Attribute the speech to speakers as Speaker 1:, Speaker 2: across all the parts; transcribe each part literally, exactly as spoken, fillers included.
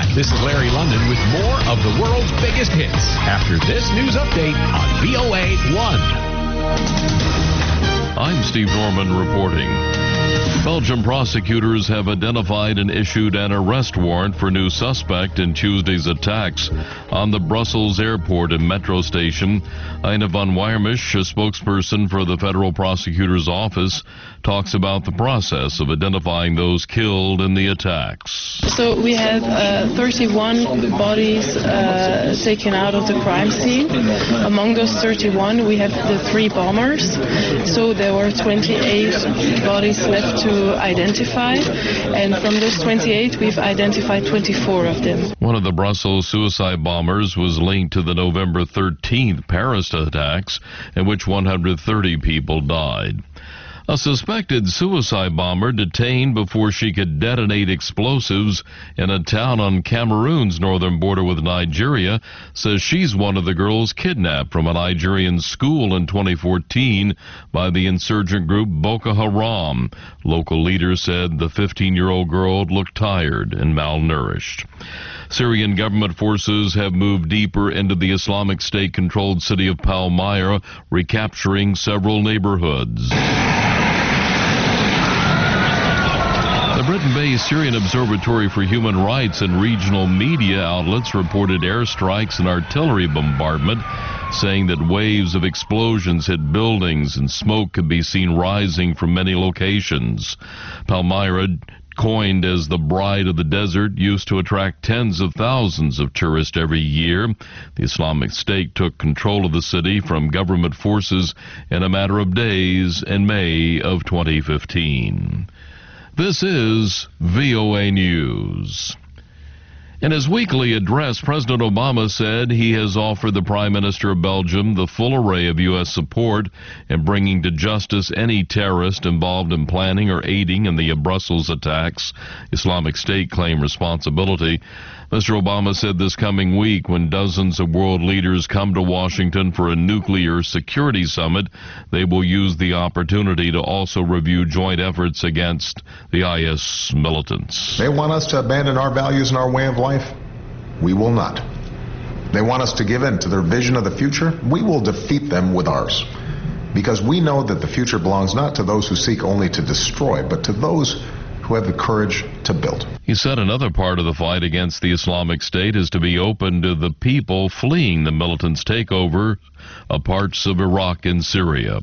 Speaker 1: This is Larry London with more of the world's biggest hits after this news update on V O A one.
Speaker 2: I'm Steve Norman reporting. Belgian prosecutors have identified and issued an arrest warrant for a new suspect in Tuesday's attacks on the Brussels airport and metro station. Ina van Weiermisch, a spokesperson for the federal prosecutor's office, talks about the process of identifying those killed in the attacks.
Speaker 3: So we had uh, thirty-one bodies uh, taken out of the crime scene. Among those thirty-one, we have the three bombers. So there were twenty-eight bodies left to identify, and from those twenty-eight, we've identified twenty-four of them.
Speaker 2: One of the Brussels suicide bombers was linked to the November thirteenth Paris attacks, in which one hundred thirty people died. A suspected suicide bomber detained before she could detonate explosives in a town on Cameroon's northern border with Nigeria says she's one of the girls kidnapped from a Nigerian school in twenty fourteen by the insurgent group Boko Haram. Local leaders said the fifteen-year-old girl looked tired and malnourished. Syrian government forces have moved deeper into the Islamic State-controlled city of Palmyra, recapturing several neighborhoods. The Britain-based Syrian Observatory for Human Rights and regional media outlets reported airstrikes and artillery bombardment, saying that waves of explosions hit buildings and smoke could be seen rising from many locations. Palmyra, coined as the Bride of the Desert, used to attract tens of thousands of tourists every year. The Islamic State took control of the city from government forces in a matter of days in May of twenty fifteen. This is V O A News. In his weekly address, President Obama said he has offered the Prime Minister of Belgium the full array of U S support in bringing to justice any terrorist involved in planning or aiding in the Brussels attacks. Islamic State claimed responsibility. Mister Obama said this coming week, when dozens of world leaders come to Washington for a nuclear security summit, they will use the opportunity to also review joint efforts against the I S militants.
Speaker 4: They want us to abandon our values and our way of life. We will not. They want us to give in to their vision of the future. We will defeat them with ours. Because we know that the future belongs not to those who seek only to destroy, but to those who have the courage to build.
Speaker 2: He said another part of the fight against the Islamic State is to be open to the people fleeing the militants' takeover of parts of Iraq and Syria.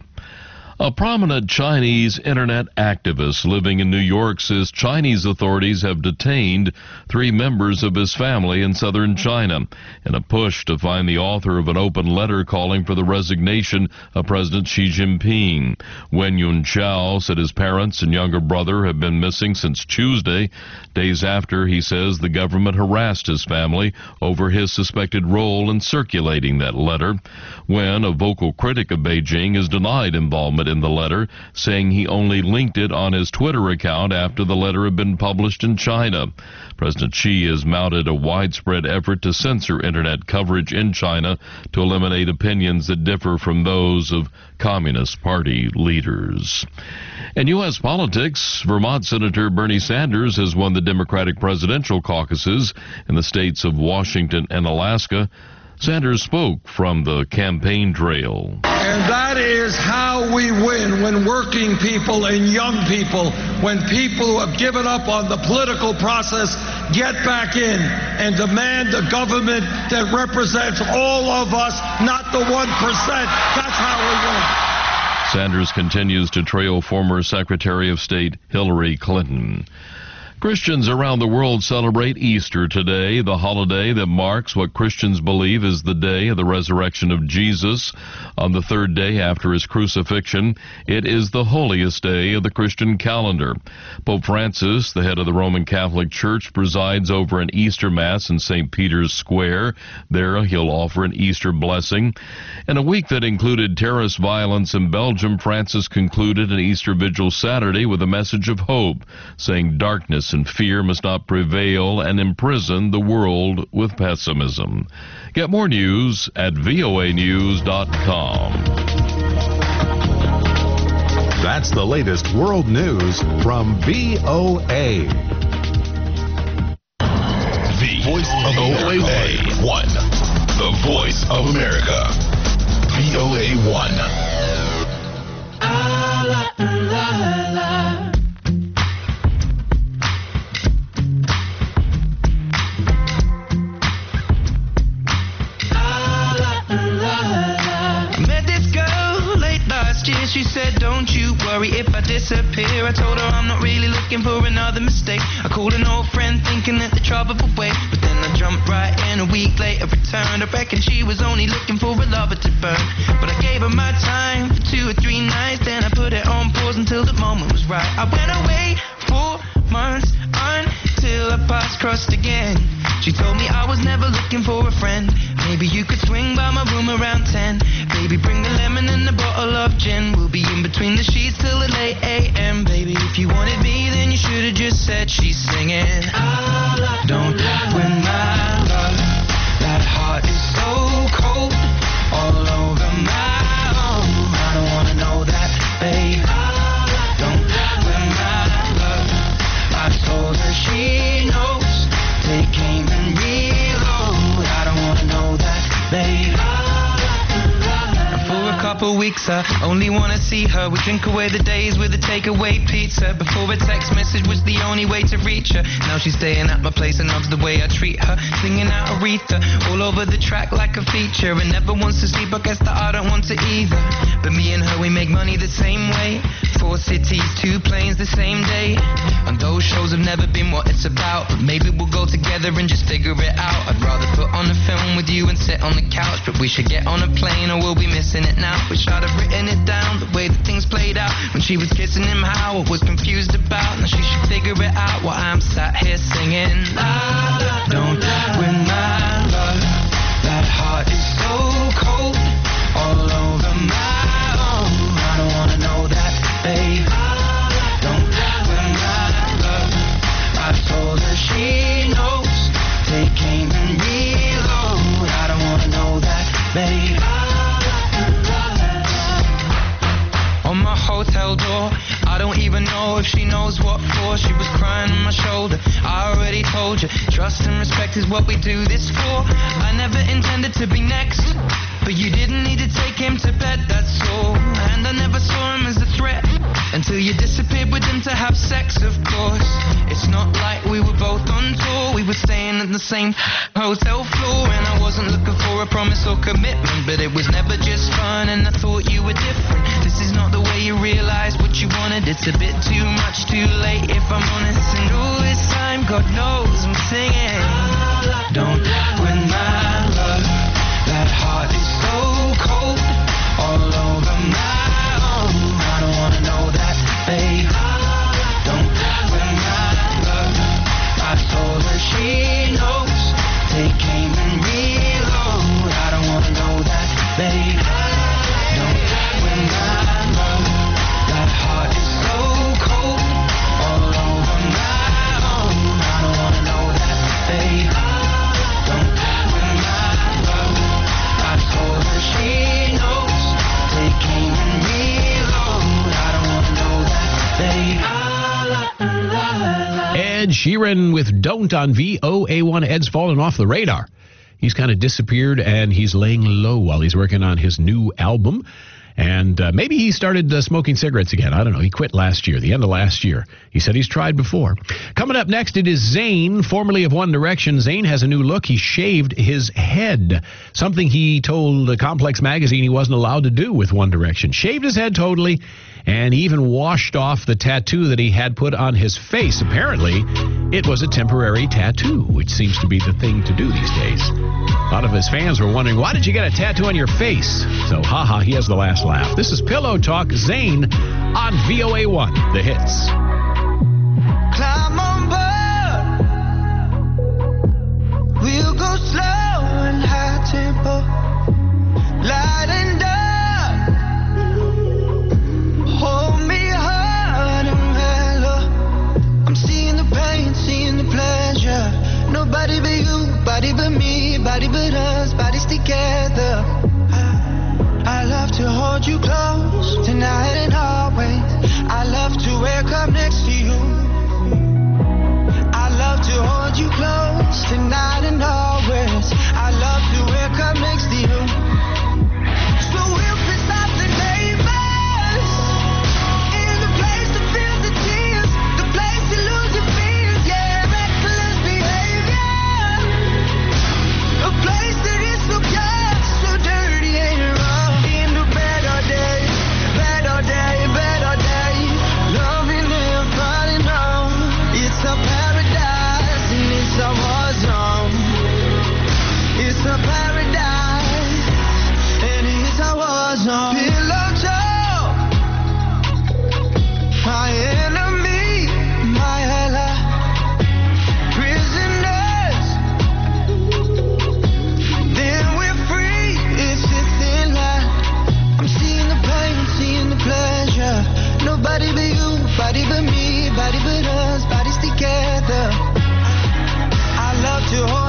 Speaker 2: A prominent Chinese internet activist living in New York says Chinese authorities have detained three members of his family in southern China in a push to find the author of an open letter calling for the resignation of President Xi Jinping. Wen Yunchao said his parents and younger brother have been missing since Tuesday, days after he says the government harassed his family over his suspected role in circulating that letter. Wen, a vocal critic of Beijing, has denied involvement in the letter, saying he only linked it on his Twitter account after the letter had been published in China. President Xi has mounted a widespread effort to censor internet coverage in China to eliminate opinions that differ from those of Communist Party leaders. In U S politics, Vermont Senator Bernie Sanders has won the Democratic presidential caucuses in the states of Washington and Alaska. Sanders spoke from the campaign trail.
Speaker 5: And that is how we win, when working people and young people, when people who have given up on the political process get back in and demand a government that represents all of us, not the one percent. That's how we win.
Speaker 2: Sanders continues to trail former Secretary of State Hillary Clinton. Christians around the world celebrate Easter today, the holiday that marks what Christians believe is the day of the resurrection of Jesus. On the third day after his crucifixion, it is the holiest day of the Christian calendar. Pope Francis, the head of the Roman Catholic Church, presides over an Easter Mass in Saint Peter's Square. There he'll offer an Easter blessing. In a week that included terrorist violence in Belgium, Francis concluded an Easter Vigil Saturday with a message of hope, saying darkness and fear must not prevail and imprison the world with pessimism. Get more news at V O A news dot com.
Speaker 1: That's the latest world news from V O A. V
Speaker 6: voice of America. one. The voice of America. V O A one.
Speaker 7: She said, don't you worry if I disappear. I told her I'm not really looking for another mistake. I called an old friend thinking that the trouble would wait, but then I jumped right in. A week later returned. I reckon she was only looking for a lover to burn, but I gave her my time for two or three nights. Then I put it on pause until the moment was right. I went away for months until our paths crossed again. She told me I was never looking for a friend. Maybe you could swing by my room around ten. Baby, bring the lemon and a bottle of gin. We'll be in between the sheets till the late a m. Baby, if you wanted me, then you should have just said she's singing. Don't win my love. That heart is so cold, all over my own. I don't wanna know that, babe. Don't win my love. I told her she knows. Take aim and reload. I don't wanna know that, babe. For a couple weeks I only wanna see her. We drink away the days with a takeaway pizza. Before a text message was the only way to reach her. Now she's staying at my place and loves the way I treat her. Singing out Aretha all over the track like a feature. And never wants to sleep, I guess that I don't want to either. But me and her, we make money the same way. Four cities, two planes the same day. And those shows have never been what it's about, but maybe we'll go together and just figure it out. I'd rather put on a film with you and sit on the couch, but we should get on a plane or we'll be missing it now. Wish I'd have written it down, the way that things played out. When she was kissing him, how I was confused about. Now she should figure it out while I'm sat here singing. Don't win my love. That heart is so cold, all over my own. I don't wanna know that, babe. Don't win my love. I told her she knows. Take aim and reload. I don't wanna know that, babe. On my hotel door, I don't even know if she knows what for. She was crying on my shoulder. I already told you, trust and respect is what we do this for. I never intended to be next, but you didn't need to take him to bed, that's all. And I never saw him as a threat until you disappeared with him to have sex, of course. It's not like we were both on tour. We were staying at the same hotel floor, and I wasn't looking for a promise or commitment, but it was never just fun, and I thought you were different. This is not the way you realize what you wanted. It's a bit too much, too late, if I'm honest. And all this time, God knows I'm singing. Don't win my love. That heart is so cold, all over my own. I don't wanna know that, babe. Don't win my love. I told her she knows. Take aim and reload. I don't wanna know that, babe. Don't win my love. That heart is so cold, all over my own. I don't wanna know that, babe. Don't win my love. I told her she knows. Take aim and reload. I don't wanna know that, babe.
Speaker 8: Ed Sheeran with Don't on V O A one. Ed's fallen off the radar. He's kind of disappeared, and he's laying low while he's working on his new album. And uh, maybe he started uh, smoking cigarettes again. I don't know. He quit last year, the end of last year. He said he's tried before. Coming up next, it is Zayn, formerly of One Direction. Zayn has a new look. He shaved his head, something he told uh, Complex Magazine he wasn't allowed to do with One Direction. Shaved his head totally, and he even washed off the tattoo that he had put on his face. Apparently, it was a temporary tattoo, which seems to be the thing to do these days. A lot of his fans were wondering, why did you get a tattoo on your face? So, haha, he has the last laugh. This is Pillow Talk, Zayn on V O A one, The Hits.
Speaker 7: Climb on board. We'll go slow and high tempo. Light and dark. Hold me hard and mellow. I'm seeing the pain, seeing the pleasure. Nobody but you, body but me, body but us, bodies together. I love to hold you close, tonight and always. I love to wake up next to you. I love to hold you close, tonight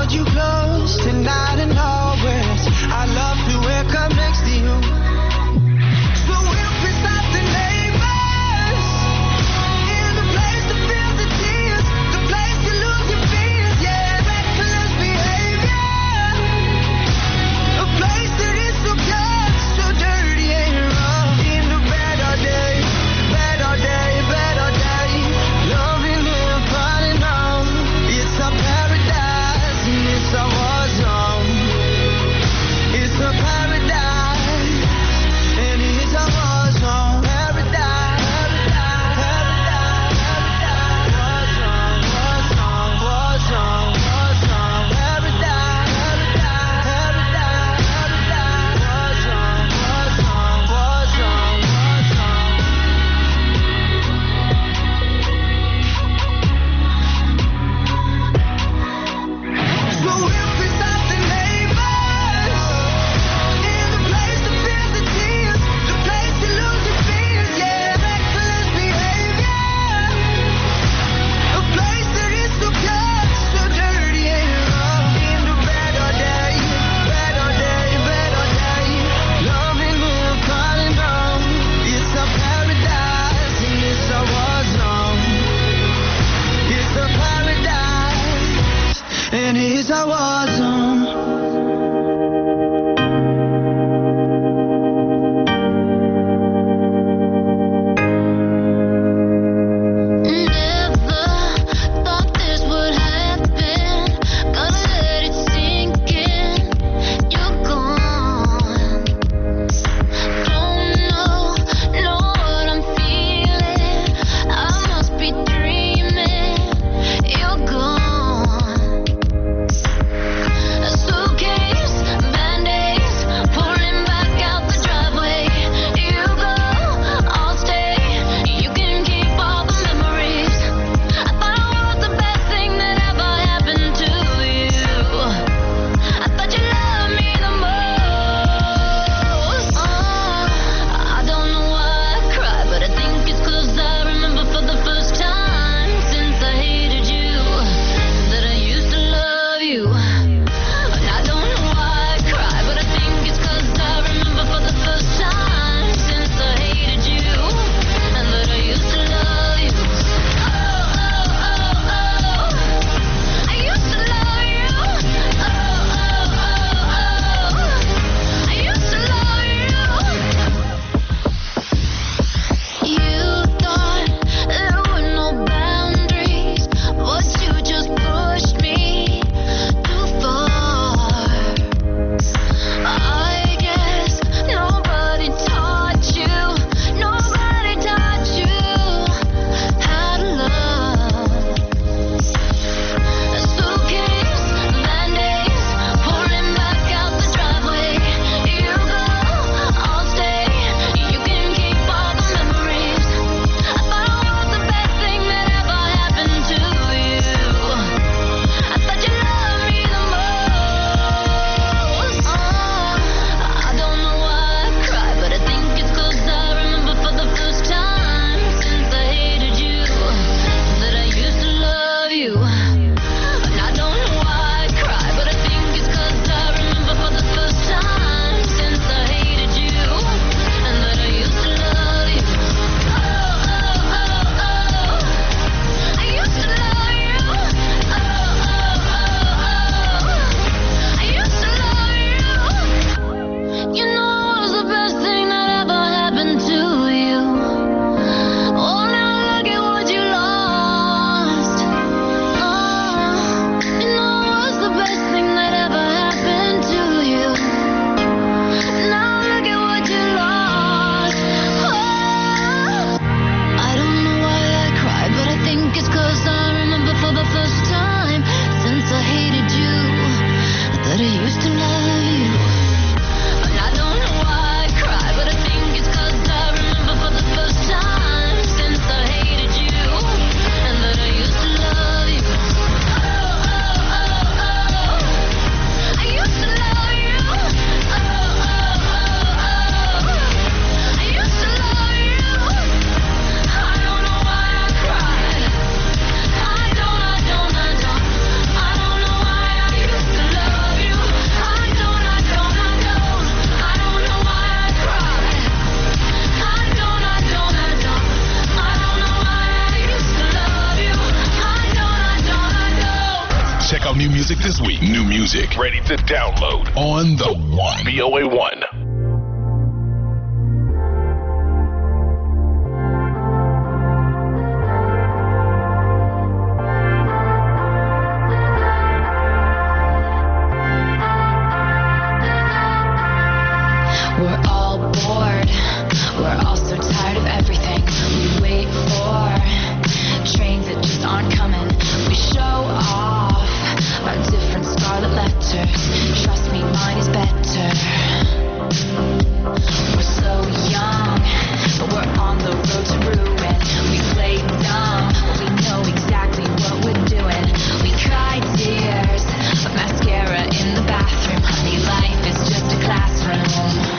Speaker 7: hold you close tonight and always. I love to wake up next to you. So we'll piss off the neighbors in the place to feel the tears, the place to lose your fears, yeah, reckless behavior, a place that is so good, so dirty and rough. In the better days, better day, better day, loving and falling on. It's a paradise and it's a war zone. It's a paradise and it's a war zone. Paradise, paradise, paradise, war zone, war zone, war zone, war zone. Paradise, paradise, paradise, war zone, war zone, war zone, war zone. So we'll piss off the neighbors in the place to feel the tears, the place to lose your fears, yeah, reckless behavior, a place that is so good, so dirty and rough. In the better day, better day, better day, loving and falling on. It's a paradise and it's a war zone. It's a paradise and it's a war zone.
Speaker 9: Never thought this would happen. Gotta let it sink in. You're gone. Don't know, know what I'm feeling. I must be dreaming. You're gone.
Speaker 6: Check out new music this week. New music ready to download on the One. V O A one.
Speaker 9: We're all bored. We're all so tired of everything. We wait for trains that just aren't coming. We show off our different scarlet letters. Trust me, mine is better. We're so young, but we're on the road to ruin. We play dumb, but we know exactly what we're doing. We cry tears of mascara in the bathroom. Honey, life is just a classroom.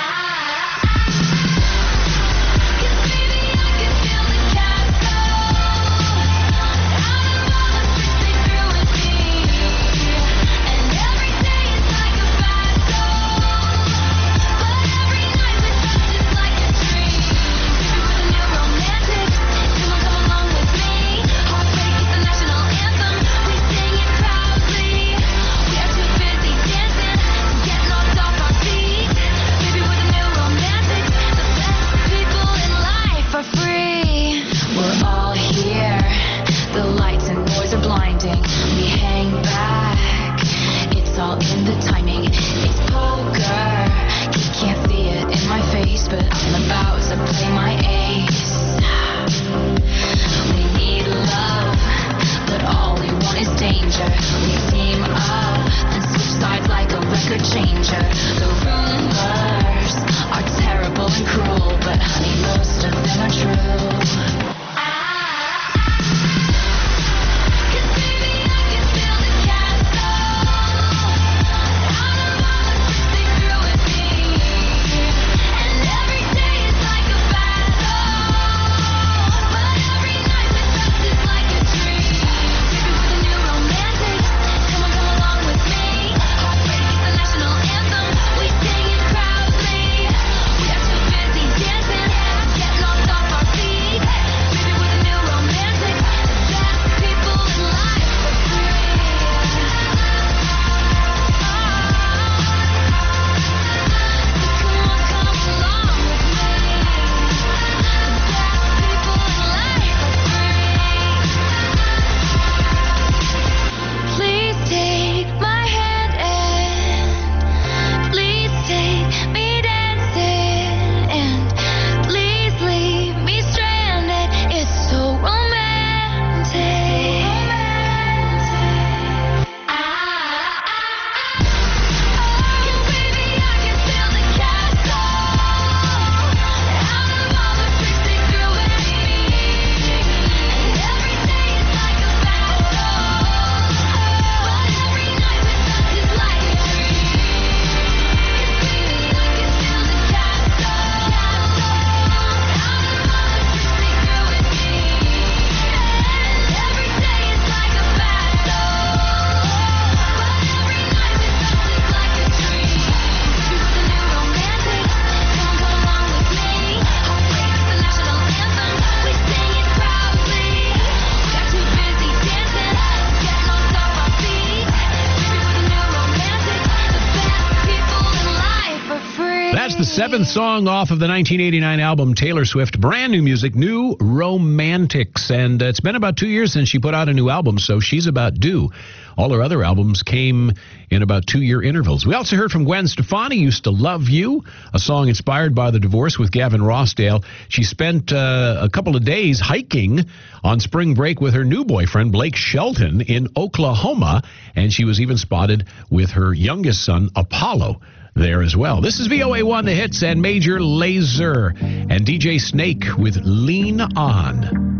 Speaker 8: Seventh song off of the nineteen eighty-nine album Taylor Swift, brand new music, New Romantics. And uh, it's been about two years since she put out a new album, so she's about due. All her other albums came in about two-year intervals. We also heard from Gwen Stefani, Used to Love You, a song inspired by the divorce with Gavin Rossdale. She spent uh, a couple of days hiking on spring break with her new boyfriend, Blake Shelton, in Oklahoma, and she was even spotted with her youngest son, Apollo, there as well. This is V O A one, The Hits, and Major Lazer and D J Snake with Lean On.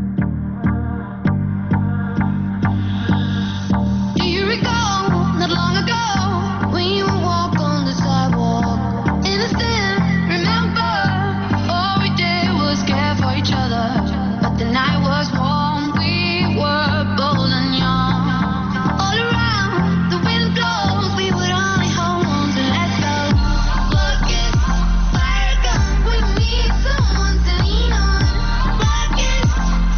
Speaker 9: Do you recall not long ago when you would walk on the sidewalk? Innocent, remember, all we did was care for each other. But the night was warm, we were bold and young. All around, the wind blows, we would only hold on to let go. Look, it's fire gun, we need someone to lean on. Look, it's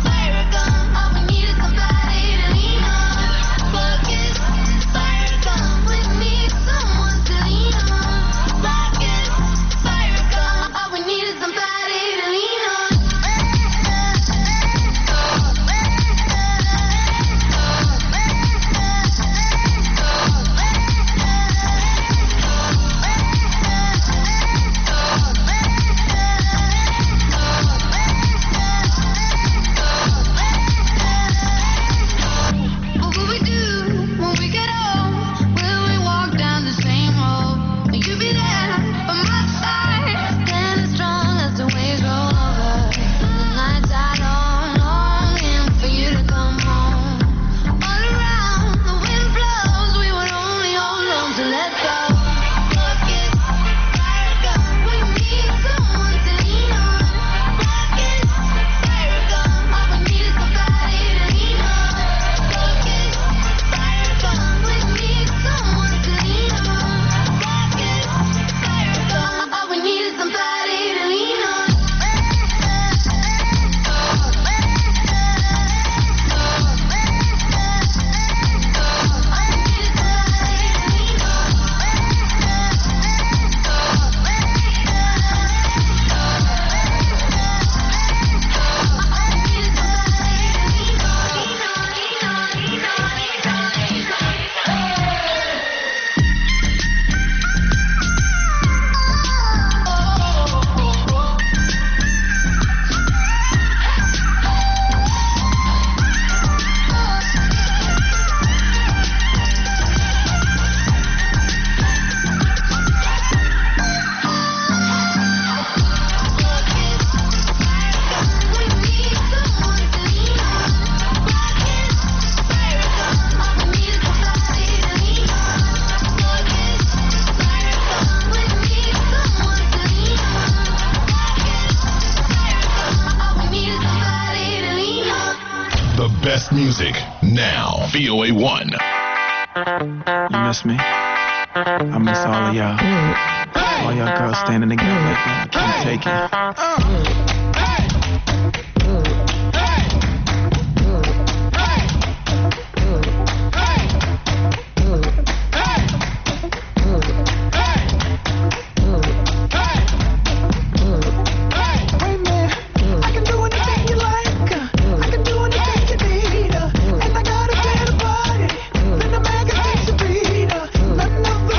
Speaker 6: music now. V O A one.
Speaker 10: You miss me? I miss all of y'all. All y'all girls standing together like that. I can't take it.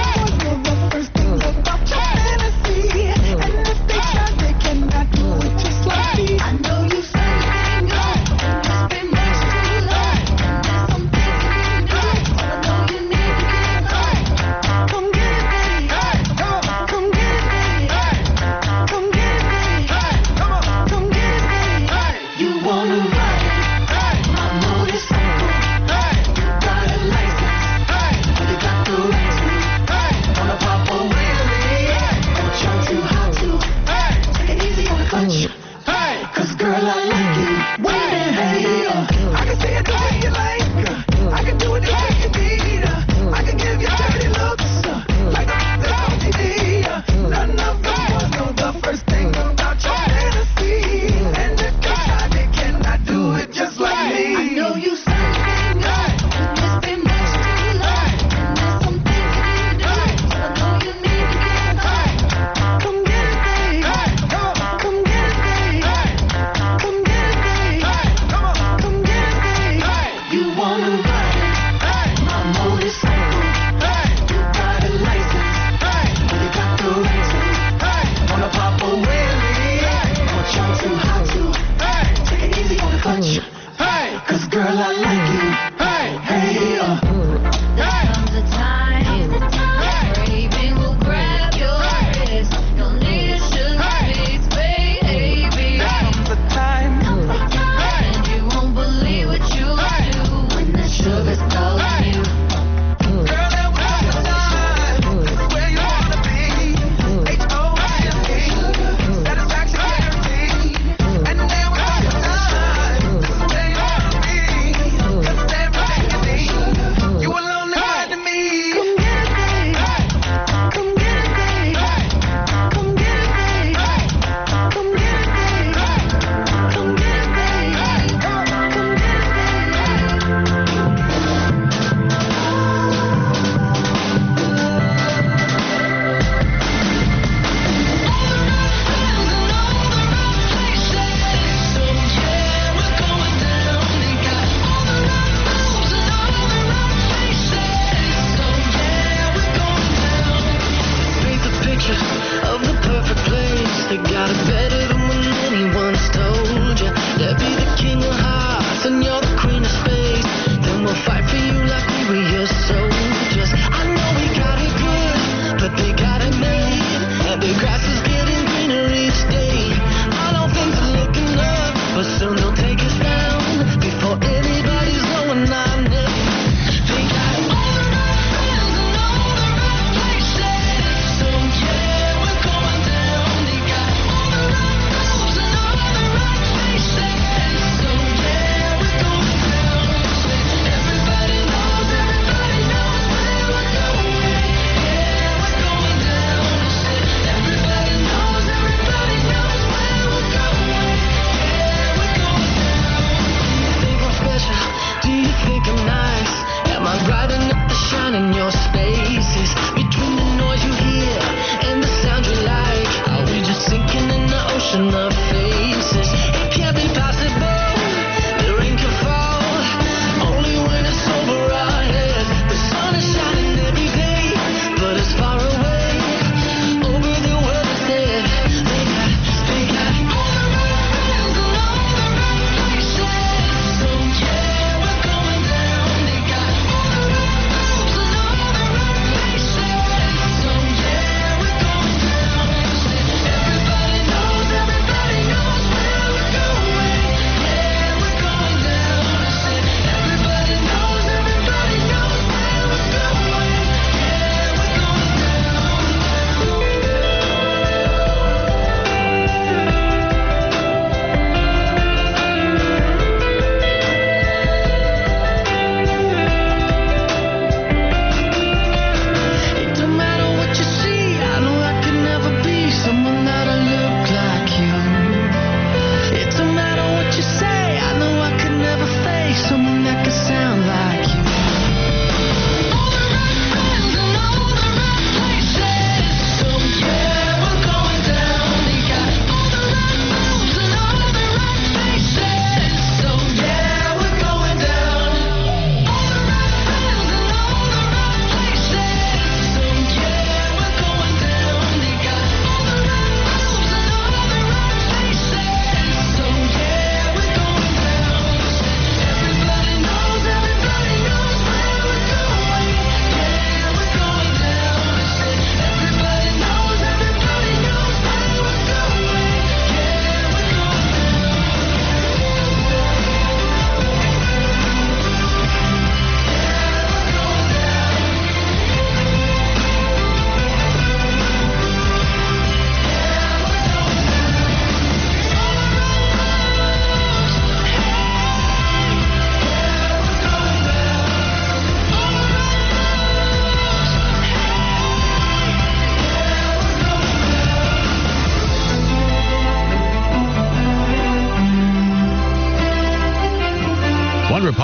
Speaker 9: And if they try, they cannot do it.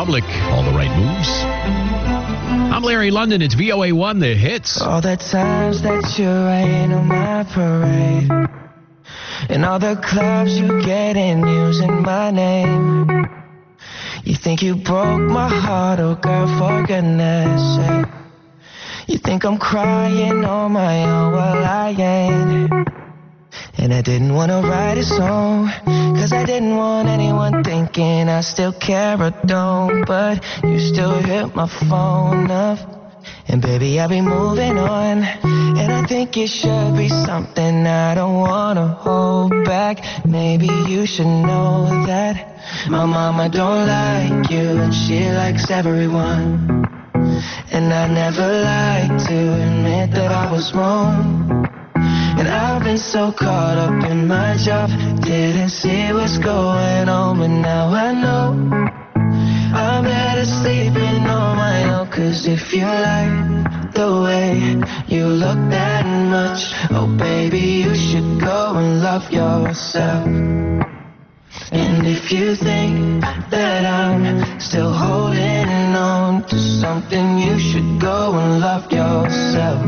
Speaker 8: Republic, all the right moves. I'm Larry London. It's V O A one, the hits.
Speaker 11: All the times that you rain on my parade, and all the clubs you get in using my name. You think you broke my heart, oh girl, for goodness sake. You think I'm crying on my own, well I ain't. And I didn't want to write a song, cause I didn't want anyone thinking I still care or don't. But you still hit my phone up, and baby I'll be moving on. And I think it should be something I don't want to hold back. Maybe you should know that my mama don't like you, and she likes everyone. And I never like to admit that I was wrong. And I've been so caught up in my job, didn't see what's going on. But now I know I'm better sleeping on my own. Cause if you like the way you look that much, oh baby, you should go and love yourself. And if you think that I'm still holding on to something, you should go and love yourself.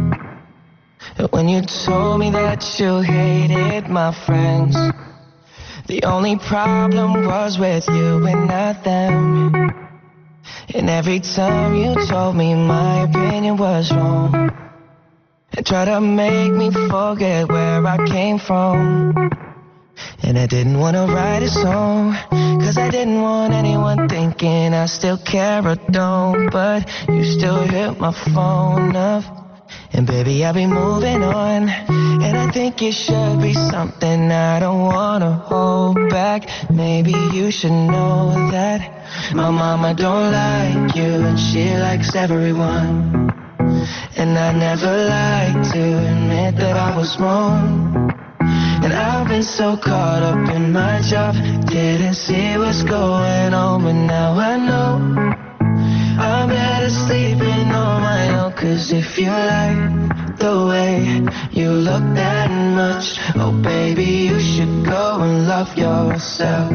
Speaker 11: When you told me that you hated my friends, the only problem was with you and not them. And every time you told me my opinion was wrong, and tried to make me forget where I came from. And I didn't want to write a song, cause I didn't want anyone thinking I still care or don't. But you still hit my phone up, and baby I'll be moving on. And I think it should be something I don't want to hold back. Maybe you should know that my mama don't like you, and she likes everyone. And I never like to admit that I was wrong. And I've been so caught up in my job, didn't see what's going on. But now I know I'm better sleeping on my own. Cause if you like the way you look that much, oh baby, you should go and love yourself.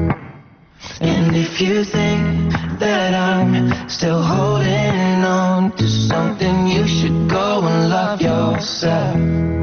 Speaker 11: And if you think that I'm still holding on to something, you should go and love yourself.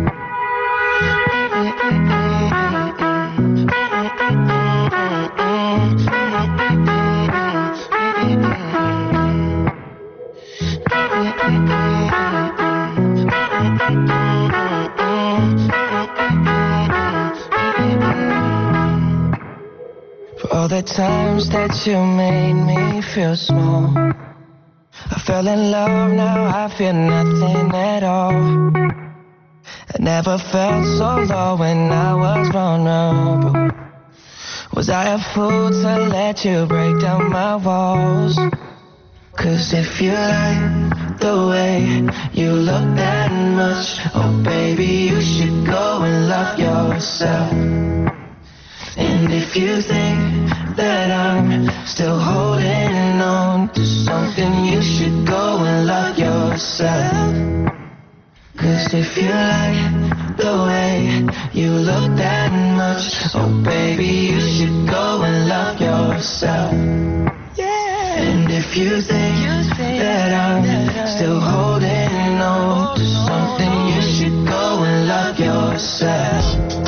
Speaker 11: For all the times that you made me feel small, I fell in love, now I feel nothing at all. I never felt so low when I was vulnerable. Was I a fool to let you break down my walls? Cause if you like the way you look that much, oh baby, you should go and love yourself. And if you think that I'm still holding on to something, you should go and love yourself. Cause if you like the way you look that much, oh baby, you should go and love yourself. Yeah. And if you think that I'm still holding on to something, you should go and love yourself.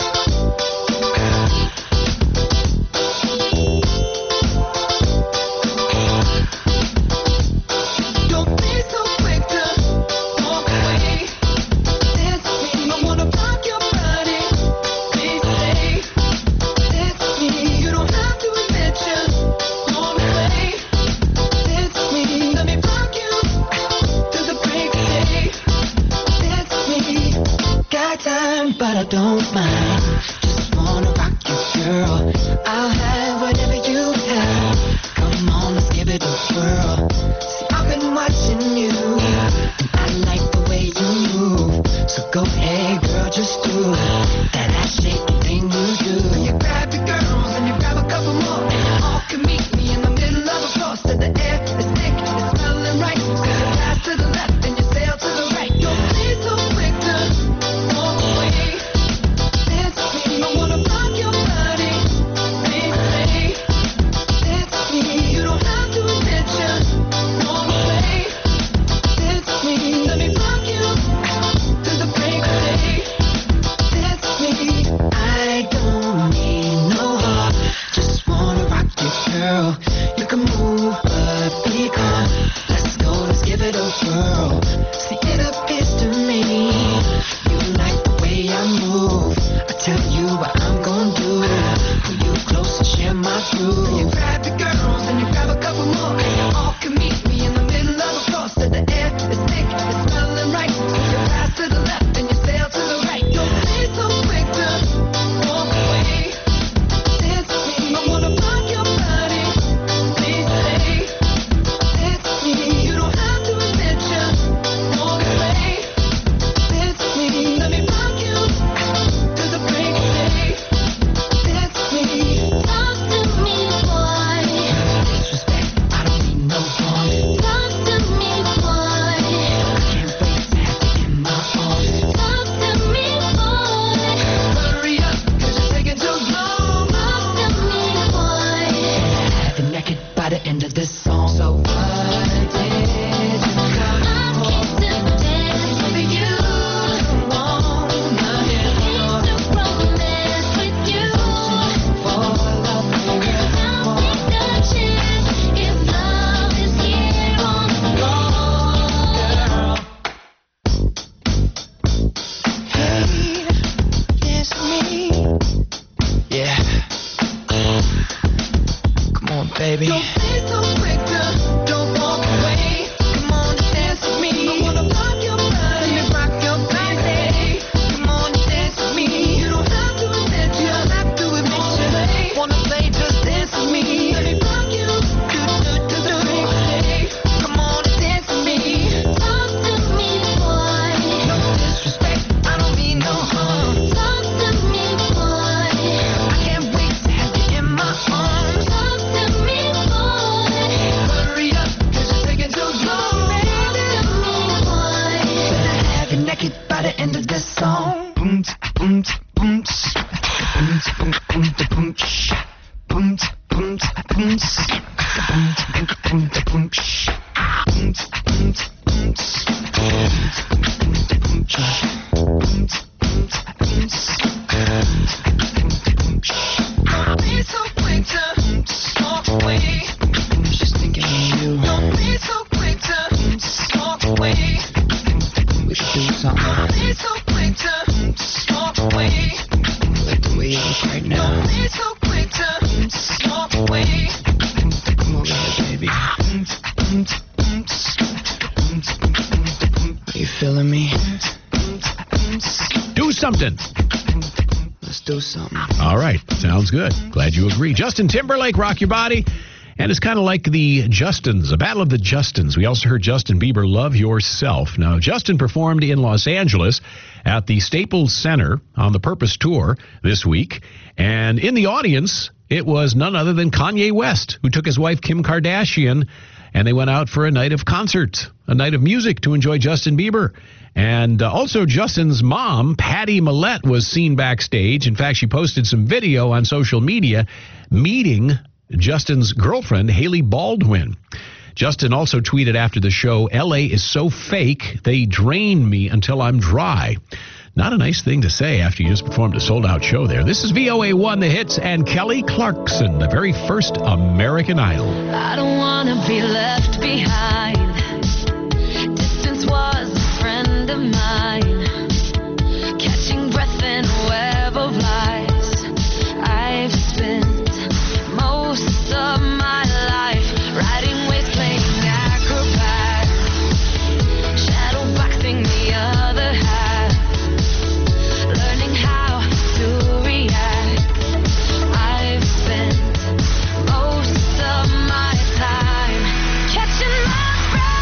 Speaker 11: But I don't mind, just wanna rock you, girl. I'll have whatever you have. Come on, let's give it a whirl. See, I've been watching you, and I like the way you move. So go ahead, girl, just do that ass shaking thing you do. You grab your girls and you grab a couple more, and you all can meet me in the middle of a floor. So the air is thick, it's smelling right. So you pass to the left and you sail to the right. Don't be so quick to walk away. Dance with me. girl. See, it appears to me you like the way I move. I tell you what I'm gonna do. Pull you close and share my groove. You grab the girls and you grab a couple more. And you all can meet me in the middle of the floor. So the air is thick, it's smelling right. So you pass to the left and you sail to the right. Don't say so quick to walk away. Dance with me, I wanna rock your body. Please stay. Dance with me, you don't have to admit you walk away. Dance with me, let me rock you to the break of day. Dance with me, talk to me, boy. Disrespect, I don't need no harm. Talk to me, boy. I can't wait to have you in my arms. Talk to me, boy. Hurry up, cause you're taking too long. Talk to me, boy. Have you naked by the end of this song. So what did you come for? I came to dance with you. Want my hand to romance with you. For love, girl. Now take a chance if love is here on the floor, girl. Hey, dance with me. Yeah. Come on, baby. Don't be so quick to don't walk away. Come on, dance with me. I wanna rock your body. Let me rock your body. Come on, dance with me. You don't have to admit you don't have to admit you wanna play, just dance with me. Let me rock you to to to the day. Come on, dance with me. Talk to me, boy. No disrespect, I don't mean no harm. Talk to me, boy. I can't wait to have you in my arms. Talk to me, boy. Hurry up, cause you're taking too long. Talk to me, boy. Better have you naked by the end of this song. Boom, boom, boom, boom, boom, boom, boom, boom, boom, boom, boom, boom, Don't be so quick to walk away. Just thinking of you. Don't be so quick to walk away. We should do something. Don't be so quick to walk away. Like the way you look right now. Don't be so quick to walk away. Come over here, baby. Are you feeling me?
Speaker 8: Do something.
Speaker 11: Let's do something.
Speaker 8: All right. Sounds good. Glad you agree. Justin Timberlake, Rock Your Body. And it's kind of like the Justins, a battle of the Justins. We also heard Justin Bieber, Love Yourself. Now, Justin performed in Los Angeles at the Staples Center on the Purpose Tour this week. And in the audience, it was none other than Kanye West, who took his wife, Kim Kardashian, and they went out for a night of concert, a night of music to enjoy Justin Bieber. And uh, also Justin's mom, Patty Millette, was seen backstage. In fact, she posted some video on social media meeting Justin's girlfriend, Haley Baldwin. Justin also tweeted after the show, L A is so fake, they drain me until I'm dry. Not a nice thing to say after you just performed a sold-out show there. This is V O A one, The Hits, and Kelly Clarkson, the very first American Idol.
Speaker 9: I don't want to be left behind. Distance was a friend of mine. Catching breath in a web of lies. I've spent most of my life riding waves, playing acrobat. Shadow boxing the other half. Learning how to react. I've spent most of my time catching my breath.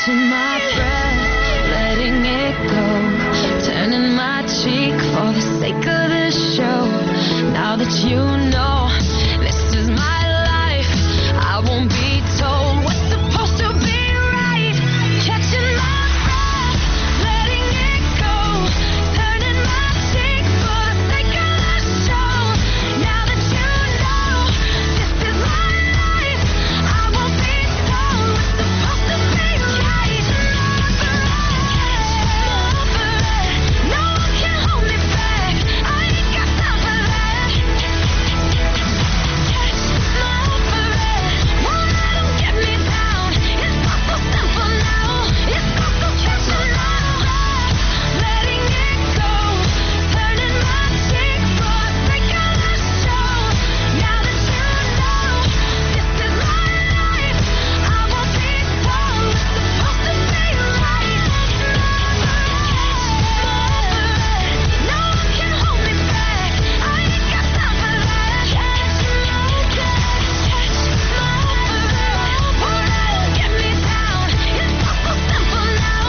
Speaker 9: catching my breath, letting it go, turning my cheek for the sake of this show. Now that you know this is my life, I won't be told what's supposed to be right. Catching my breath, letting it go, turning my cheek for the sake of the show. Now that you know this is my life, I won't be told what's supposed to be right. No one can hold me back, I ain't got time for that. Catch my breath, won't let 'em get me down. It's not so simple now, it's not so catching my breath, letting it go, turning my cheek for the sake of the show. Now that you know this is my life, I won't be told what's supposed to be right. No one can hold me back, I ain't got time for that. Catch my breath, catch my breath, won't let 'em get me down. It's not so simple now.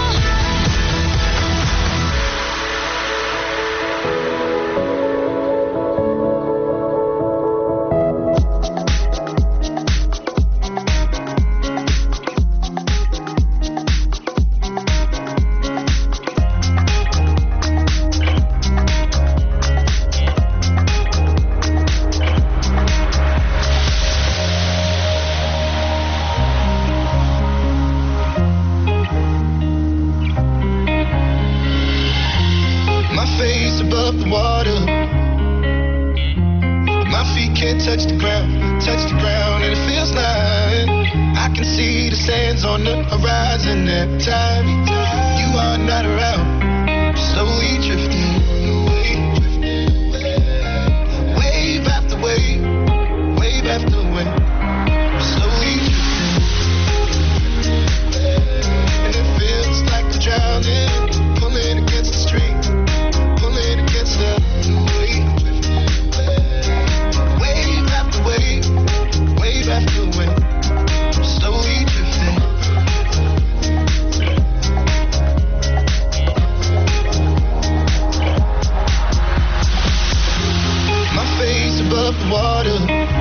Speaker 12: My face above the water. My feet can't touch the ground, touch the ground, and it feels like I can see the sands on the horizon every time you are not around. Slowly drifting away, wave after wave, wave after wave. Slowly drifting, and it feels like I'm drowning, pulling against the stream. Pulling against the wave, wave after wave, wave after wave, slowly drifting. My face above the water,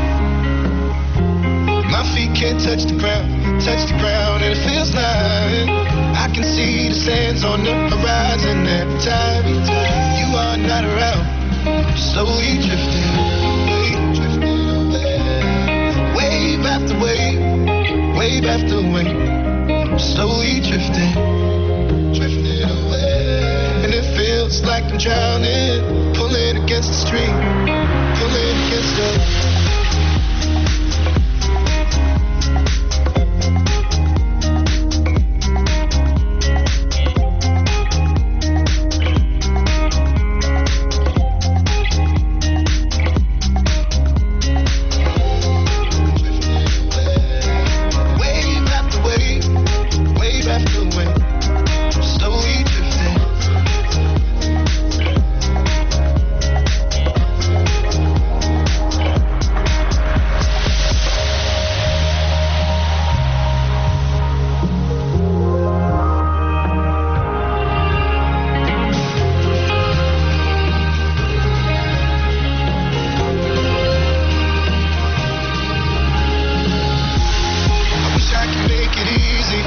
Speaker 12: my feet can't touch the ground, touch the ground, and it feels like I can see the sands on the horizon every time you are not around. Slowly drifting away, drifting away. Wave after wave, wave after wave. Slowly drifting, drifting away. And it feels like I'm drowning, pulling against the stream, pulling against the wave after wave, wave after wave, slowly drifting. I wish I could make it easy,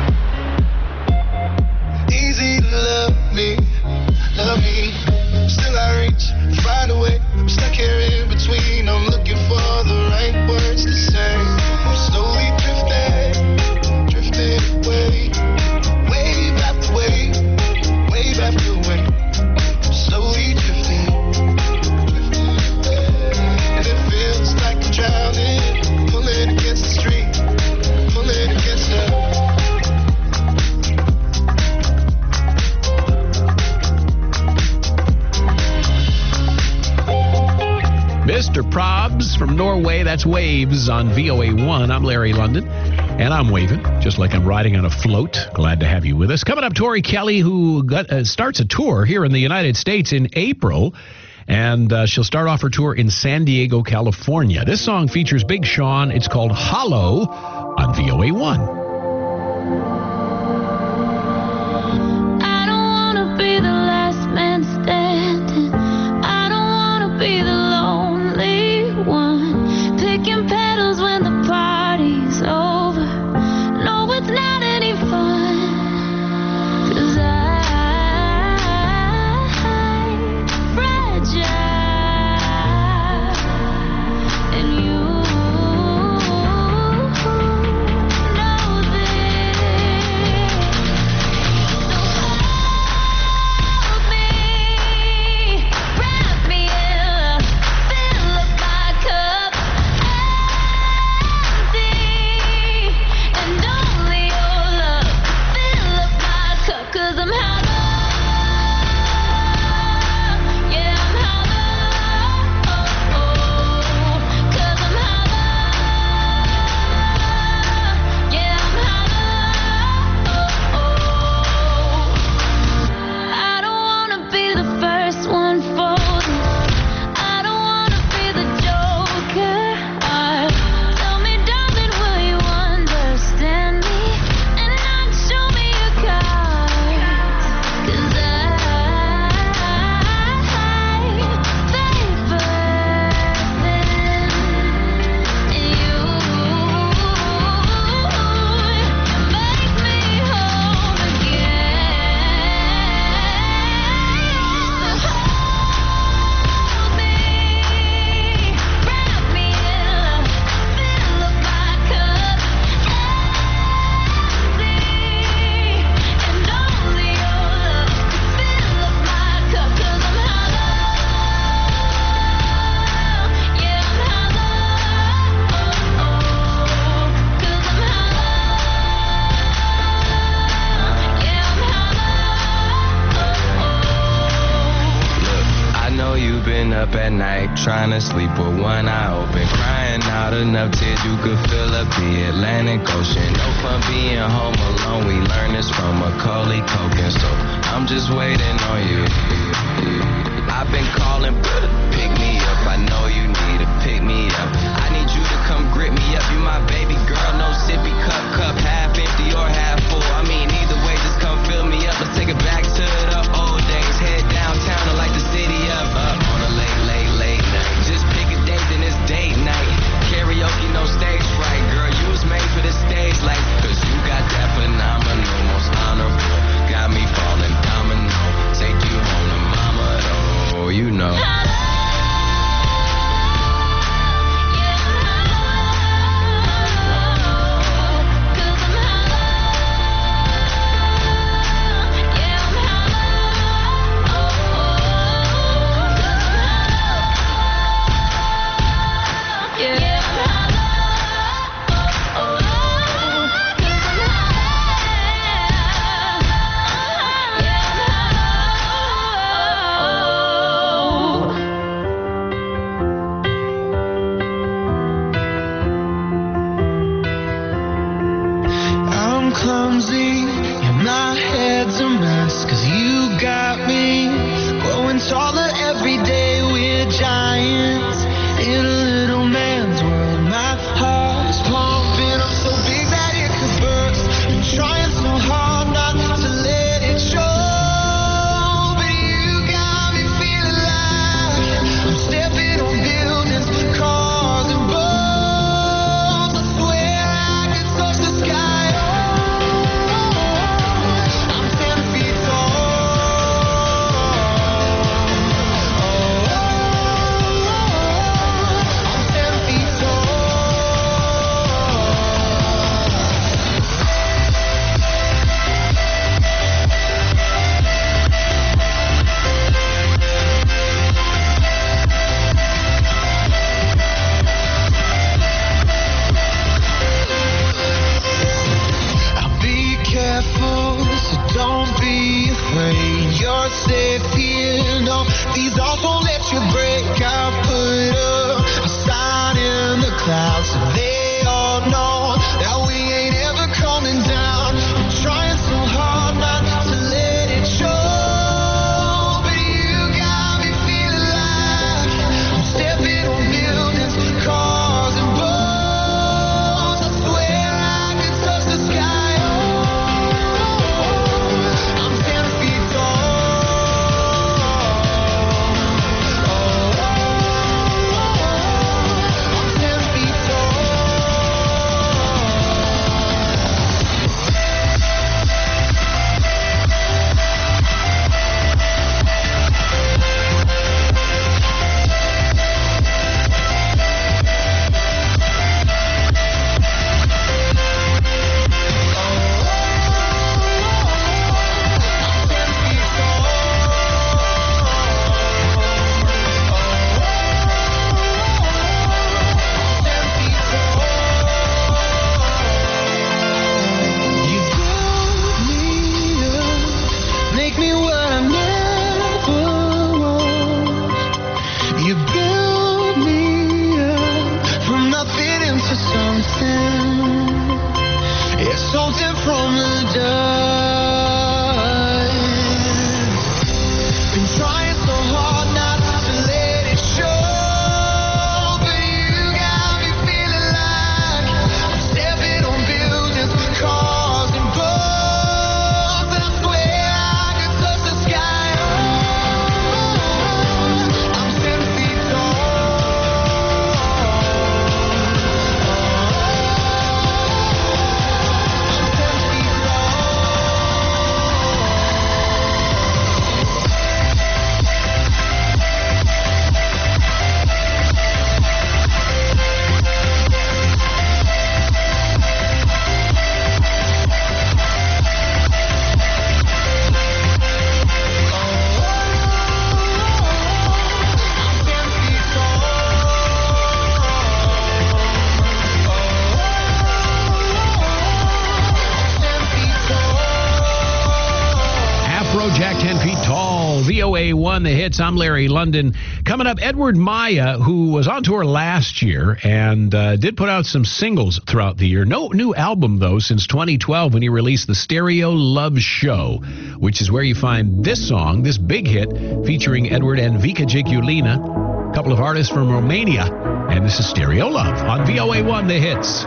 Speaker 12: easy to love me, love me. Still I reach, find a way. I'm stuck here in between. I'm looking for the right words to say. I'm slowly drifting, drifting away. Wave after wave, wave after wave. Slowly drifting, drifting away. And it feels like I'm drowning, pulling against the stream, pulling against the
Speaker 8: Mister Probs from Norway, that's Waves on V O A one. I'm Larry London, and I'm waving, just like I'm riding on a float. Glad to have you with us. Coming up, Tori Kelly, who got, uh, starts a tour here in the United States in April, and uh, she'll start off her tour in San Diego, California. This song features Big Sean. It's called Hollow on V O A one.
Speaker 7: at night, trying to sleep with one eye open, crying out enough tears you could fill up the Atlantic Ocean. No fun being home alone, we learned this from Macaulay Culkin, so I'm just waiting on you. I've been calling, pick me up, I know you need to pick me up. I need you to come grip me up, you my baby girl, no sippy cup, cup half empty or half full. I mean either way, just come fill me up, let's take it back to the old days. Head downtown to light the city up, up on a late, late, late night. Just pick a date, then it's date night. Karaoke, no stage fright, girl, you was made for the stage lights. Cause you got that phenomenal, most honorable, got me falling domino. Take you home to mama, though, you know.
Speaker 11: Clumsy, and my head's a mess, cause you got me growing taller every day. We're giants in a little man's world. My heart is pumping up so big that it could burst. I'm trying so hard not to let it show, but you got me feeling like I'm stepping on buildings, cars and boats. I swear I could touch the sky. Don't be afraid, you're safe here. No, these walls won't let you break. I put up a sign in the clouds so they all know that we ain't ever coming down. I'm trying so hard not to let it show, but you got me feeling like I'm stepping on buildings, cars and boats. I swear I could touch the sky.
Speaker 8: Afrojack, ten feet tall. all. V O A one, The Hits. I'm Larry London. Coming up, Edward Maya, who was on tour last year and uh, did put out some singles throughout the year. No new album, though, since twenty twelve when he released the Stereo Love Show, which is where you find this song, this big hit, featuring Edward and Vika Jikulina, a couple of artists from Romania. And this is Stereo Love on V O A one, The Hits.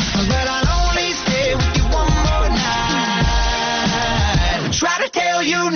Speaker 9: Try to tell you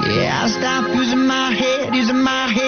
Speaker 11: Yeah, I stopped using my head, using my head.